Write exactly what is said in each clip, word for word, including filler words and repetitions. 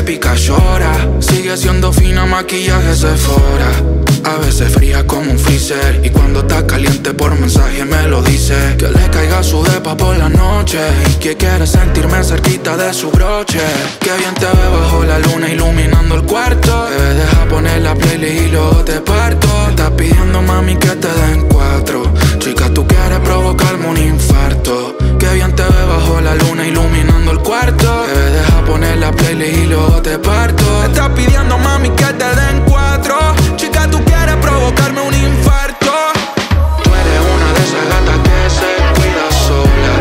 pica llora. Sigue siendo fina, maquillaje Sephora. A veces fría como un freezer, y cuando está caliente por mensaje me lo dice. Que le caiga su depa por la noche y que quiere sentirme cerquita de su broche. Que bien te ve bajo la luna iluminando el cuarto. Bebé, deja poner la playlist y luego te parto. Me estás pidiendo, mami, que te den cuatro. Chica, tú quieres provocarme un infarto. Que bien te ve bajo la luna iluminando el cuarto. Bebé, deja poner la playlist y luego te parto. Me estás pidiendo, mami, que te den cuatro. Chica, tú quieres provocarme un infarto. Tú eres una de esas gatas que se cuida sola.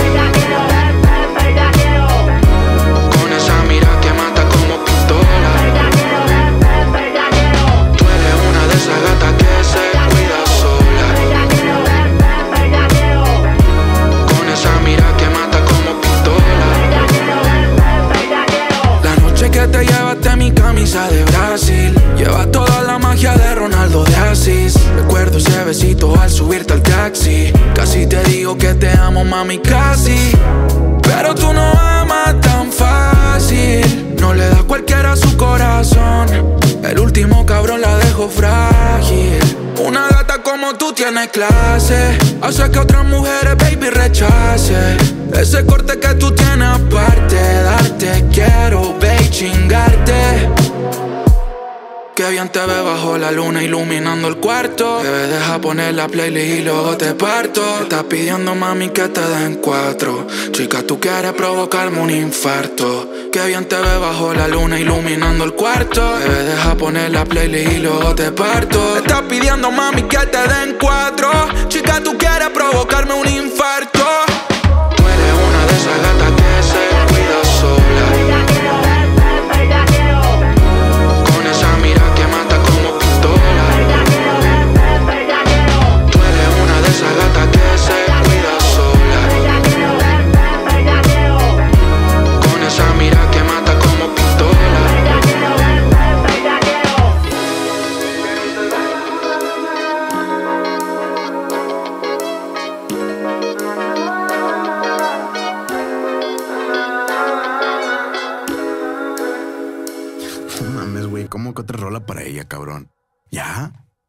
Con esa mira que mata como pistola. Tú eres una de esas gatas que se cuida sola. Con esa mira que mata como pistola. La noche que te llevaste mi camisa de Brasil lleva toda la magia de Ronaldo de Asís. Recuerdo ese besito al subirte al taxi. Casi te digo que te amo, mami, casi. Pero tú no amas tan fácil. No le das cualquiera a su corazón. El último cabrón la dejó frágil. Una gata como tú tiene clase. Hace que otras mujeres, baby, rechace. Ese corte que tú tienes aparte. Darte quiero, baby, chingarte. Que bien te ve bajo la luna iluminando el cuarto. Bebé, deja poner la playlist y luego te parto. Te estás pidiendo, mami, que te den cuatro. Chica, tú quieres provocarme un infarto. Que bien te ve bajo la luna iluminando el cuarto. Bebé, deja poner la playlist y luego te parto. Te estás pidiendo, mami, que te den cuatro. Chica, tú quieres provocarme un infarto. Tú eres una de esas gatas que se cuida sola. Esa gata que se cuida sola. Con esa mira que mata como pistola. No mames, güey, ¿cómo que otra rola para ella, cabrón? ¿Ya?